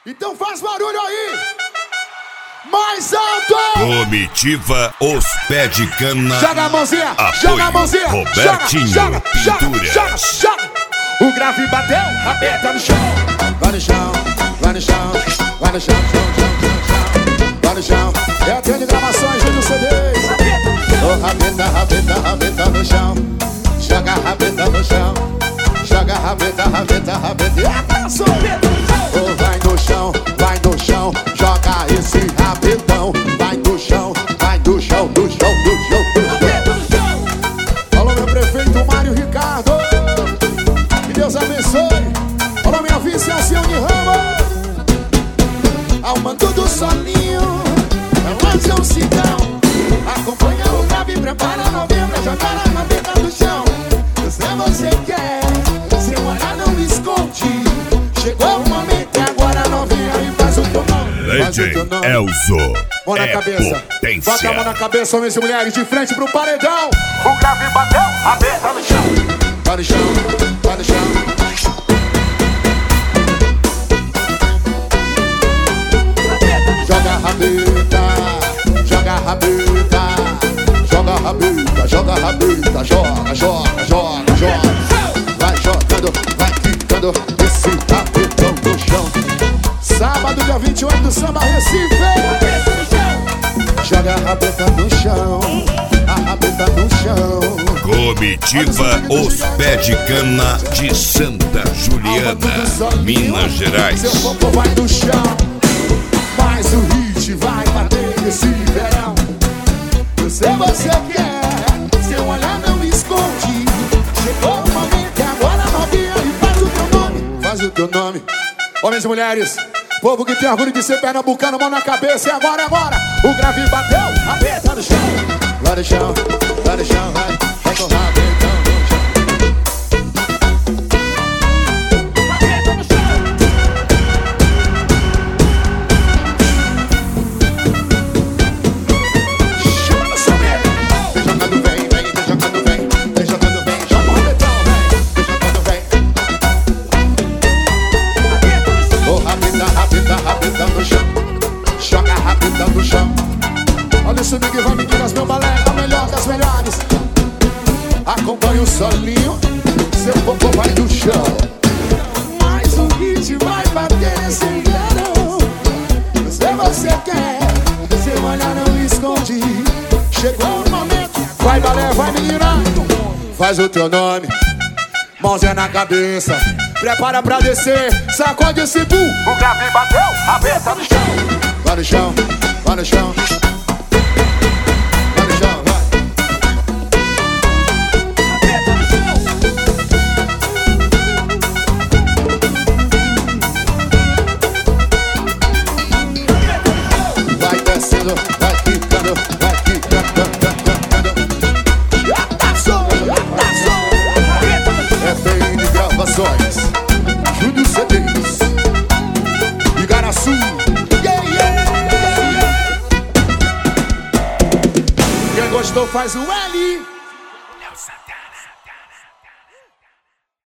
Então faz barulho aí! Mais alto! Comitiva Os Pé de Cana. Joga a mãozinha! Apoio Joga a mãozinha! Robertinho joga, Pinturas. joga! O grave bateu, aperta no chão! Vai no chão, vai no chão, vai no chão, vai no chão. Eu tenho gravações de CDs. Oh, rabeta no chão. Joga a rabeta no chão. Joga a rabeta. Oh, vai no chão, joga esse rabetão. Vai no chão. Alô, meu prefeito Mário Ricardo. Que Deus abençoe. Alô, minha vice Alcione Ramos. Ao mando do soninho, é um cigão. Acompanha o grave, prepara novembro, jogar a rabeta no chão. Se você quer, seu olhar não esconde. Chegou o momento e agora novinha e faz o teu nome. Legend Elzo. Mão na cabeça. Potência. Bota a mão na cabeça, homens e mulheres, de frente pro paredão. O grave bateu, rabeta no chão. Vai no chão, vai no chão. Joga a rabeta, joga a rabeta, joga a rabeta, joga a rabeta, joga. Vai jogando, vai quicando esse rabetão no chão. Sábado, dia 28 do Samba Recife. Joga a rabeta no chão, a rabeta no chão. Comitiva Os Pé de Cana de Santa Juliana, Minas Gerais. Seu corpo vai no chão, mas o hit vai bater nesse verão. Se você quer, seu olhar não esconde. Chegou o momento e agora novinha e faz o teu nome. Faz o teu nome. Homens e mulheres, povo que tem orgulho de ser pernambucano, mão na cabeça. E agora, o grave bateu, rabeta no chão. Vai no chão, vai no chão, vai com o rabetão no chão. Rabeta no chão. Chama no som, vem jogando, vem jogando, joga o rabetão, vem jogando, vem. Oh, rabeta no chão. Joga a rabeta no chão. Olha isso, Big Van, meninas, meu balé é o melhor das melhores. Acompanha o solinho, seu popô vai no chão. Mas o hit vai bater nesse verão. Se você quer, seu olhar não esconde. Chegou o momento. Vai balé, vai menina. Faz o teu nome, mãozinha na cabeça. Prepara pra descer, sacode esse boom. O grave bateu, rabeta no chão. Vai no chão, vai no chão. Vai no chão, vai. Rabeta no chão. Vai descendo, vai quicando, vai quicando. É bem de gravações, Júlio CDs, Igaraçu. Quem gostou faz o L.